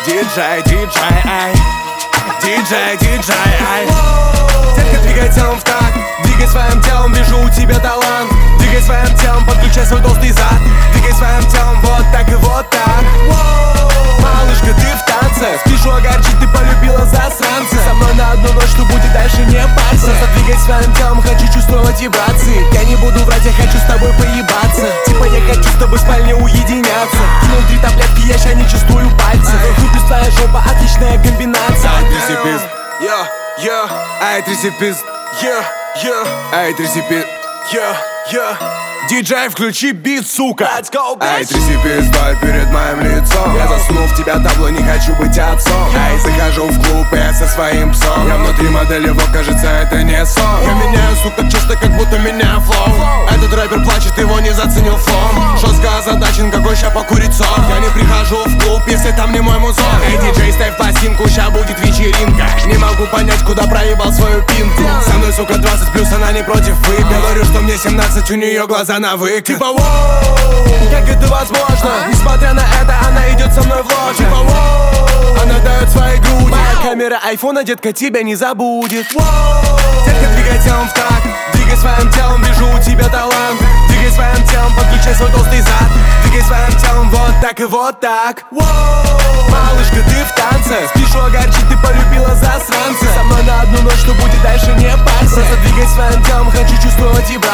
Диджей, ай. Диджей, ай. Детка, двигай телом в такт, двигай своим телом, вижу у тебя талант. Двигай своим телом, подключай свой толстый зад. Двигай своим телом вот так и вот так. Малышка, ты в танце, спешу огорчить, ты полюбила засранца. Со мной на одну ночь, что будет дальше, не парься. Просто двигай своим телом, хочу чувствовать вибрации. Я не буду врать, я хочу с тобой поебаться. Типа я хочу с тобой в спальне уединяться. Кинул 3 таблетки, я ща не чувствую пальцы. Вокруг плюс твоя жопа, отличная комбинация. Трясипиз, ай, трясипиз, ай, трясипиз, Диджей, включи бит, сука. Ай, трясипиз, стой перед моим лицом. Я засунул в тебя табло, не хочу быть отцом. Ай, захожу в клуб, я со своим псом. Я внутри модели, вот кажется, это не сон. Я меняю, сука, чисто как будто меня флоу. Этот рэпер плачет, его не заценил фон. Жестко озадачен, какой ща покурить сон. Я не прихожу в клуб, если там не мой музон. Эй, диджей, ставь пластинку, ща будет вечеринка. Не могу понять, куда проебал свою пинку. Со мной, сука, 20+, она не против выпить. Говорю, что мне 17, у нее глаза на выкат. Типа воу, как это возможно? Несмотря на это, она идет со мной в ложе. Типа воу, она дает свои груди. Моя камера айфона, детка, тебя не забудет. Детка, двигай телом в такт, двигай своим телом, вижу у тебя талант. Двигай своим телом, подключай свой толстый зад. Двигай своим телом вот так и вот так. Малышка, ты в танце, спешу огорчить, ты полюбила засранца. Со мной на одну ночь, что будет дальше, не парься. Просто двигай своим телом, хочу чувствовать вибрации.